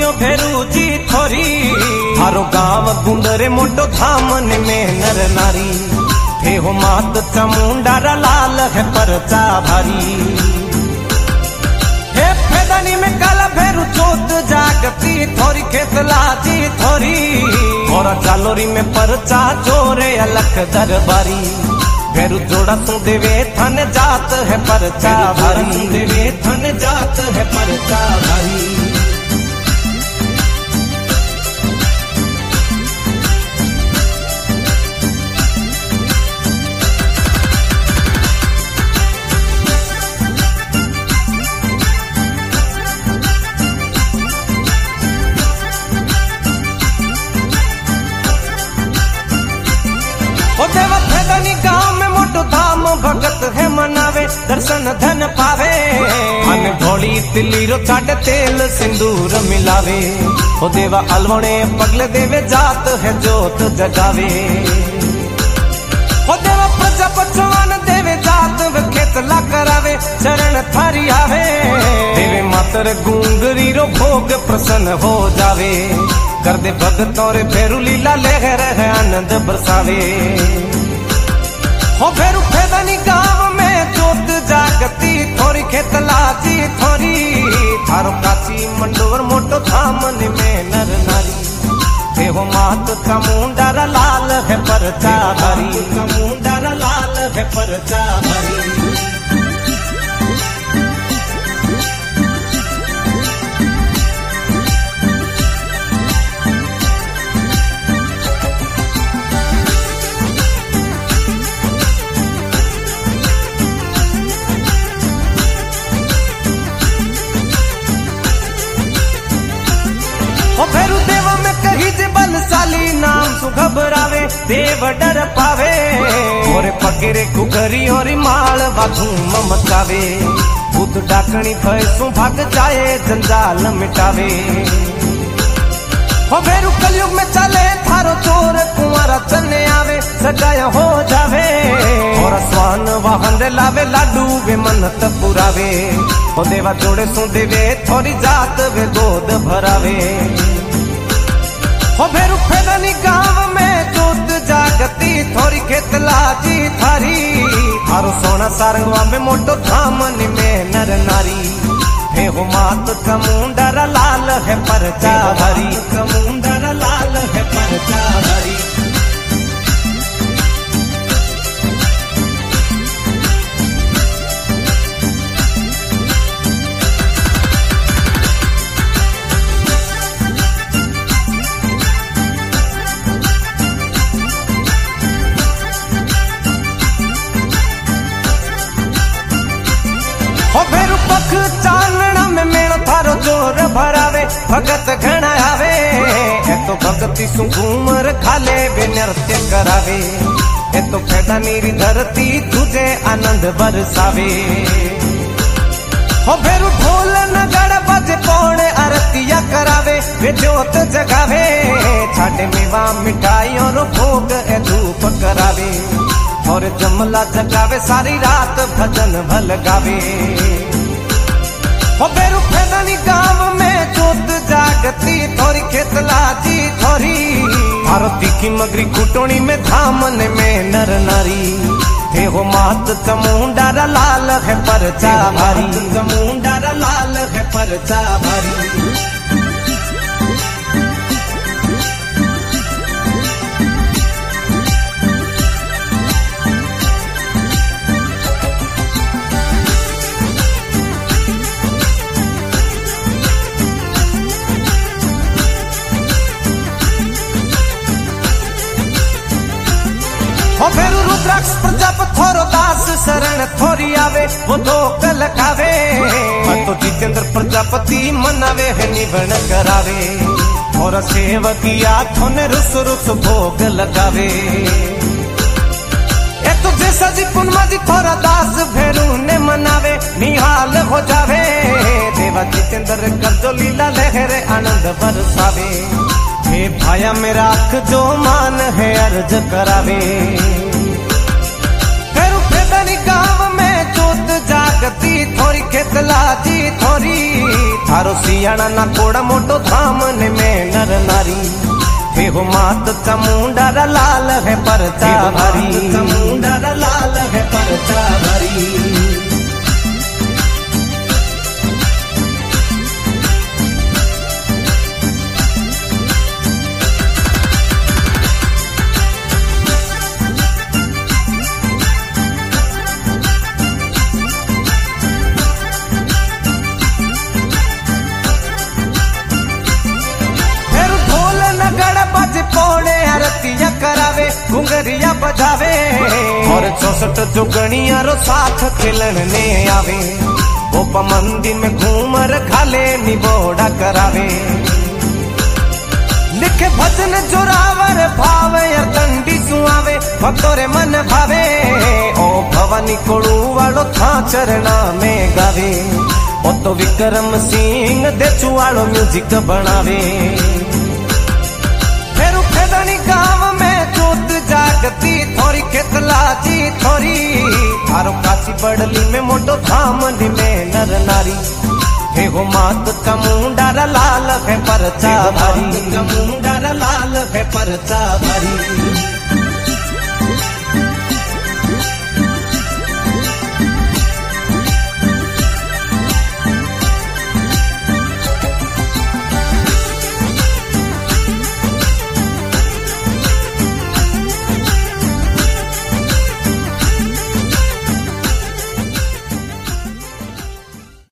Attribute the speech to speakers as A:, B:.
A: मनो भेरू जी थोरी थारो गांव गुंदरे मोटो धामन में नर नारी थे हो मात चामुंडा लाल है परचा भारी हे फेदानी में काला भेरू चोत जागती थोरी खेतला जी थोरी और चालोरी में परचा चोरे अलख दरबारी भेरू जोड़ा तू देवे थन जात है परचा भारी देवे थन जात है परचा भारी गांव में मोटो धाम भगत है मनावे दर्शन धन पावे मन भोली तिल्ली रो चाट तेल सिंदूर मिलावे ओ देवा अलवणे पगले देवे जात है जोत जगावे ओ देवा प्रजा पचवान देवे जात वे खेतला करावे चरण थारी आवे देवे मातर गुंगरी रो भोग प्रसन्न हो जावे कर दे भगत और फेरू लीला लहर है आनंद बरसावे हो भेरू फेदानी गांव में जोत जागती थोरी खेतला जी थोरी थारो काची मंडोर मोटो धामन में नर नारी थे हो मात चामुंडा लाल है परचा भारी चामुंडा लाल है परचा भारी भेरू देवा में कही जे बलशाली नाम सु घबरावे देव डर पावे और पकेरे कुकरी और माल बाधूम मचावे भूत डाकणी भय सु भाग जाए जंजाल मिटावे हो भेरू कलयुग में चले थारो चोर कुंवारा चलने आवे सजाया हो जावे और स्वान वाहन रे लावे लाडू वे मनत पुरावे हो देवा जोड़े सु देवे थोड़ी जात वे गोद भरावे हो भेरू फेदानी गांव में जोत जागती थोरी खेतला जी थारी थारो सोना सारंगवा में मोटो धामन में नर नारी हे हो मात चामुंडा लाल है परचा भारी चामुंडा लाल है परचा भारी हो भेरू पख चानना में मेणो थारो जोर भरावे भगत घना आवे ए तो भगती सु घूमर खाले वे नृत्य करावे ए तो फेदानी री धरती तुझे आनंद बरसावे हो भेरू ढोल नगाड़ा बजे पौड़े आरतिया करावे वे जोत जगावे छाटे मेवा मिठाई और भोग ए धूप करावे और जमला जगावे सारी रात भजन भल गावे हो भेरू फेदानी गांव में जोत जागती थोरी खेतला जी थोरी थारो तीखी मगरी कुटोनी में धामन में नर नारी थे हो मात चामुंडा लाल है परचा भारी चामुंडा लाल है परचा भारी हो भेरू रुद्राक्ष प्रजाप थोरो दास शरण थोरी आवे वो दो कल खावे तो जितेंद्र प्रजापति मनावे है निभन करावे और सेवकिया थोने रुस रुस भोग लगावे ए तो जैसा जी पुनमा जी थोरा दास भेरू ने मनावे निहाल हो जावे देवा जितेंद्र कर जो लीला लहरे आनंद बरसावे हे भाया मेरा आँख जो मान है अर्ज करावे फेरू फेदानी गांव में जोत जागती थोरी खेतला जी थोरी थारो सियाणा ना कोड़ा मोटो धाम ने में नर नारी हो मात चमुंडा लाल है परचा भरी चमुंडा लाल है परचा भरी आरतिया करावे घुंगरिया बजावे और 64 जुगनिया रो साथ खिलने आवे वो मंदिर में घूमर खाले निबोड़ा करावे लिखे भजन जोरावर भावे कंडी सुआवे भक्तोरे मन भावे ओ भवानी कोड़ू वालो था चरणा में गावे ओ तो विक्रम सिंह देचू वालो म्यूजिक बनावे गांव में जोत जागती थोरी खेतला जी थोरी थारो काशी बड़ली में मोटो धाम में नर नारी हे हो मात चमुंडा लाल है परचा भरी चमुंडा लाल है परचा भरी।